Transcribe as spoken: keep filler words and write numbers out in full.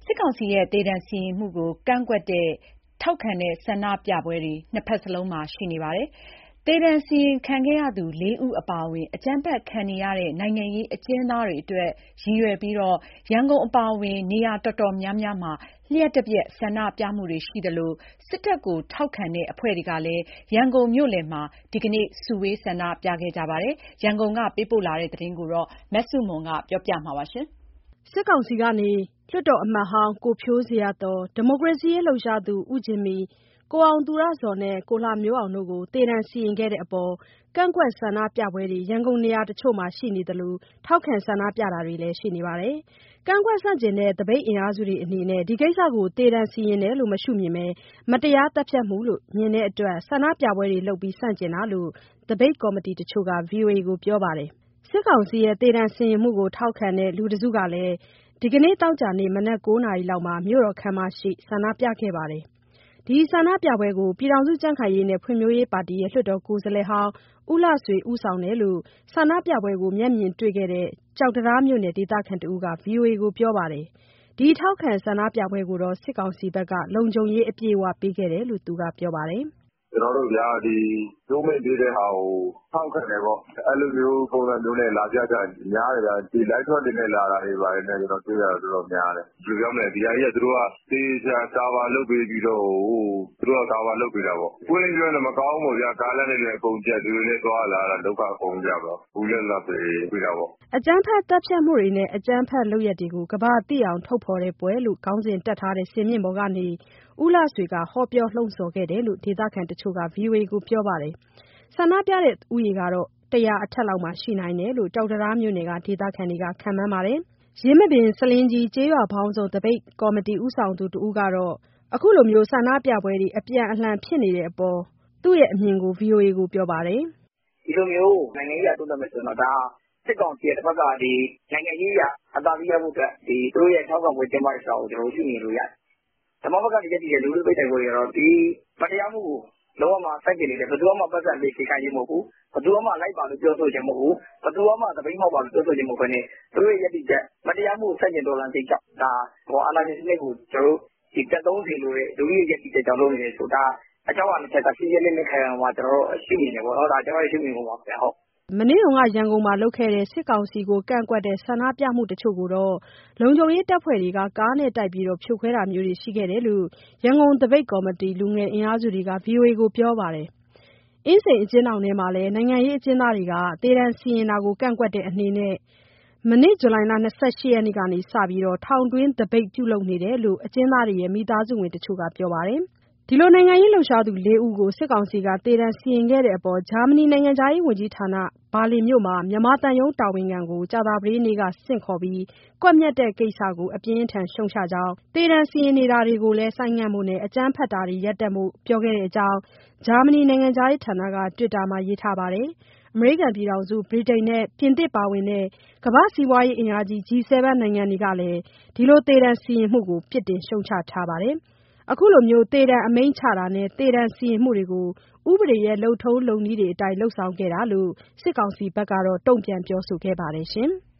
စစ်ကောင်စီရဲ့သေဒဏ်စီရင်မှုကိုကန့်ကွက်တဲ့ထောက်ခံတဲ့ဆန္ဒပြပွဲတွေနှစ်ဖက်စလုံးမှာရှိနေပါတယ်။သေဒဏ်စီရင်ခံခဲ့ရသူလေးဦးအပါအဝင်အကြမ်းဖက်ခံနေရတဲ့နိုင်ငံရေးအကျဉ်းသားတွေအတွက်ရည်ရွယ်ပြီးရန်ကုန်အပါအဝင်နေရာတော်တော်များများမှာလျှပ်တပြက်ဆန္ဒပြမှုတွေရှိသလိုစစ်တပ်ကိုထောက်ခံတဲ့အဖွဲ့တွေကလည်းရန်ကုန်မြို့လယ်မှာဒီကနေ့စုဝေးဆန္ဒပြခဲ့ကြပါတယ်။ရန်ကုန်ကပေးပို့လာတဲ့သတင်းကိုမဆုမွန်ကပြောပြပါမယ်။စစ်ကောင်စီကနေလွှတ်တော်အမတ်ဟောင်းကိုဖြိုးဇေယျာသော်ဒီမိုကရေစီရေးလှုပ်ရှားသူဦးဂျင်မီကိုအောင်သူရဇော်နဲ့ကိုလှမျိုးအောင်တို့ကိုသေဒဏ်စီရင်ခဲ့တဲ့အပေါ်ကန့်ကွက်ဆန္ဒပြပွဲတွေရန်ကုန်နေရာတချို့မှာရှိနေသလိုထောက်ခံဆန္ဒပြတာတွေလည်းရှိနေပါတယ်။ကန့်ကွက်ဆန့်ကျင်တဲ့သပိတ်အင်အားစုတွေအနေနဲ့ဒီကိစ္စကိုသေဒဏ်စီရင်တယ်လို့မရှုမြင်ပဲမတရားသတ်ဖြတ်မှုလို့မြင်တဲ့အတွက်ဆန္ဒပြပွဲတွေလုပ်ပြီးဆန့်ကျင်တာလို့သပိတ်ကော်မတီတချို့က ဗွီအိုအေကိုပြောပါတယ်။စစ်ကောင်စီရဲ့သေဒဏ်စီရင်မှုကိုထောက်ခံတဲ့လူတစုကလည်းဒီကနေ့သောကြာနေ့မနက်ကိုးနာရီလောက်မှာမြို့တော်ခန်းမရှိဆန္ဒပြခဲ့ပါတယ်။ဒီဆန္ဒပြပွဲကိုပြည်ထောင်စုကြံ့ခိုင်ရေးနဲ့ဖွံ့ဖြိုးရေးပါတီရဲ့လွှတ်တော်ကိုယ်စားလှယ်ဟောင်းဦးလှဆွေဦးဆောင်တယ်လို့ဆန္ဒပြပွဲကိုမျက်မြင်တွေ့ခဲ့တဲ့ကျောက်တံတားမြို့နယ်ဒေသခံတဦးက ဗွီအိုအေကိုပြောပါတယ်။ဒီထောက်ခံဆန္ဒပြပွဲကိုတော့စစ်ကောင်စီဘက်ကလုံခြုံရေးအပြည့်အဝပေးခဲ့တယ်လို့သူကပြောပါတယ်။ကျွန်တော်တို့ဗျာဒီဒုမိတ်ပေးတဲ့ဟာကိုထောက်ခံတယ်ပေါ့အဲ့လိုမျိုးပုံစံမျိုးနဲ့လာပြကြများတယ်ဗျာဒီ live shot တွေနဲ့လာတာတွေပါတယ်နဲ့ကျွန်တော်တွေ့ရတော့တော်တော်များတယ်ဒီလိုပြောမယ်ဒီဟာကြီးကသူတို့ကတေးချာကာဗာလုပ်ပေးပြီးတော့သူတို့ကကာဗာလုပ်ပေးတာပေါ့ကိုယ်လေးပြောရင်မကောင်းဘူးဗျာကားလမ်းတွေလည်းအကုန်ကျက်သူတွေလည်းသွားလာတာဒုက္ခအကုန်ကြပါဘူးလည်းလာပေးပြတာပေါ့အကြမ်းဖက်တပ်ဖြတ်မှုတွေနဲ့အကြမ်းဖက်လုပ်ရက်တွေကိုကမ္ဘာသိအောင်ထုတ်ဖော်တဲ့ပွဲလို့ခေါင်းစဉ်တက်ထားတဲ့စင်မြင့်ပေါ်ကနေဦးလှဆွေကဟောပြောလှုံ့ဆော်ခဲ့တယ်လို့ဒေသခံတချို့က ဗွီအိုအေကိုပြောပါတယ်။ဆန္ဒပြတဲ့ဦးရေကတော့တရာအထက်လောက်မှာရှိနိုင်တယ်လို့ကျောက်တံတားမြို့နယ်ကဒေသခံတွေကခန့်မှန်းပါတယ်။ရင်းမပင်စလင်းကြီးကျေးရွာပေါင်းစုံသပိတ်ကော်မတီဦးဆောင်သူတဦးကတော့အခုလိုမျိုးဆန္ဒပြပွဲတွေအပြန်အလှန်ဖြစ်နေတဲ့အပေါ်သူ့ရဲ့အမြင်ကို ဗွီအိုအေကိုပြောပါတယ်။ဒီလိုမျိုးနိုင်ငံရေးအရသုံးသပ်မယ်ဆိုတော့ဒါစစ်ကောင်စီရဲ့တစ်ဖက်ကဒီနိုင်ငံရေးအရအသာစီးရဖို့အတွက်ဒီသူတို့ရဲ့ထောက်ခံပွဲတင်ပါတဲ့စာကိုကျွန်တော်တို့ရှင်းနေလို့ရတယ်။ဓမ္မဘက်ကတည်းကဒီလူလူပိတ်တိုင်ပွဲတွေကတော့ဒီမတရားမှုကိုလုံးဝမှစိုက်ကြည့်နေတယ်ဘယ်သူမှပတ်သက်လေးခေခိုင်းခြင်းမဟုတ်ဘူးဘယ်သူမှလိုက်ပါလို့ပြောဆိုခြင်းမဟုတ်ဘူးဘယ်သူမှသပိတ်မှောက်ပါလို့ပြောဆိုခြင်းမဟုတ်ဘဲနဲ့သူတို့ရဲ့ယက်တိချက်မတရားမှုစိုက်ကြင်ဒေါ်လာစိတ်ကြောင့်ဒါဟောအာဏာရှင်စနစ်ကိုကျွန်တော်တို့ဒီတက်သုံးစီလို့တဲ့လူကြီးယက်တိချက်ကြောင့်လုပ်နေတယ်ဆိုတာအကြောင်းအရာတစ်ချက်ကရှင်းရှင်းလင်းလင်းခံရမှာကျွန်တော်တို့ရှိနေတယ်ပေါ့နော်ဒါကျွန်တော်ရှိနေမှာပါဗျဟုတ်မနေ့ကရန်ကုန်မှာလုပ်ခဲ့တဲ့စစ်ကောင်စီကိုကန့်ကွက်တဲ့ဆန္ဒပြမှုတချို့ကိုတော့လုံခြုံရေးတပ်ဖွဲ့တွေကကားနဲ့တိုက်ပြီးဖြိုခွဲတာမျိုးတွေရှိခဲ့တယ်လို့ရန်ကုန်သပိတ်ကော်မတီလူငယ်အင်အားစုတွေက ဗွီအိုအေကိုပြောပါတယ်။အင်းစိန်အကျဉ်းထောင်ထဲမှာလည်းနိုင်ငံရေးအကျဉ်းသားတွေကသေဒဏ်စီရင်တာကိုကန့်ကွက်တဲ့အနေနဲ့မနေ့ဇူလိုင်လ၂၈ရက်နေ့ကစပြီးထောင်တွင်းသပိတ်ပြုလုပ်နေတယ်လို့အကျဉ်းသားတွေရဲ့မိသားစုဝင်တချို့ကပြောပါတယ်။ဒီလိုနိုင်ငံရေးလှုပ်ရှားသူလေးဦးကိုစစ်ကောင်စီကသေဒဏ်စီရင်ခဲ့တဲ့အပေါ်ဂျာမနီနိုင်ငံသားရေးဝန်ကြီးဌာနဘာလင်မြို့မှာမြန်မာတန်ယုံတာဝန်ခံကိုကြာသပတေးနေ့ကဆင့်ခေါ်ပြီးကွပ်မျက်တဲ့ကိစ္စကိုအပြင်းအထန်ရှုံချကြောင်းသေဒဏ်စီရင်နေတာတွေကိုလည်းဆိုင်းငံ့ဖို့နဲ့အကြမ်းဖက်တာတွေရပ်တန့်ဖို့ပြောခဲ့တဲ့အကြောင်းဂျာမနီနိုင်ငံသားရေးဌာနက Twitter မှာရေးထားပါတယ်။အမေရိကန်ပြည်ထောင်စုဗြိတိန်နဲ့ပြင်သစ်ပါဝင်တဲ့ကမ္ဘာ့စီးပွားရေးအင်အားကြီး G 7 နိုင်ငံတွေကလည်းဒီလိုသေဒဏ်စီရင်မှုကိုပြစ်တင်ရှုံချထားပါတယ်။အခုလိုမျိုးသေဒဏ်အမိန့်ချတာနဲ့သေဒဏ်စီရင်မှုတွေကိုဥပဒေရဲ့လုပ်ထုံးလုပ်နည်းတွေအတိုင်းလုပ်ဆောင်ခဲ့တာလို့စစ်ကောင်စီဘက်ကတော့တုံ့ပြန်ပြောဆိုခဲ့ပါတယ်ရှင်။